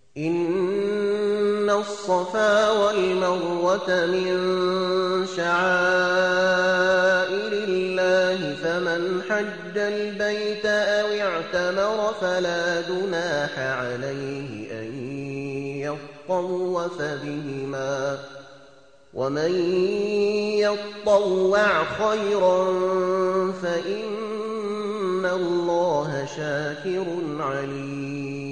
إن الصفا والمروة من شعائر الله فمن حج البيت أو اعتمر فلا جناح عليه أن يطوف بهما ومن يطوع خيرا فإن الله شاكر عليم